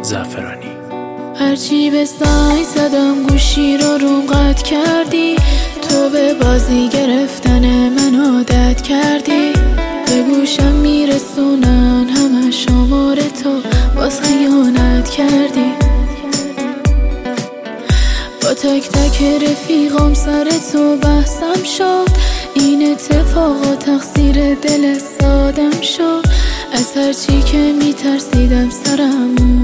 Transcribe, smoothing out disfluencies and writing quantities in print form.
زعفرانی. هرچی به سعی زدم گوشی رو قطع کردی، تو به بازی گرفتن من عادت کردی. به گوشم میرسونن همه شماره تو، باز خیانت کردی. با تک تک رفیقام سر تو بحثم شد، این اتفاقا تقصیر دل سادم شد. از هرچی که میترسیدم سرم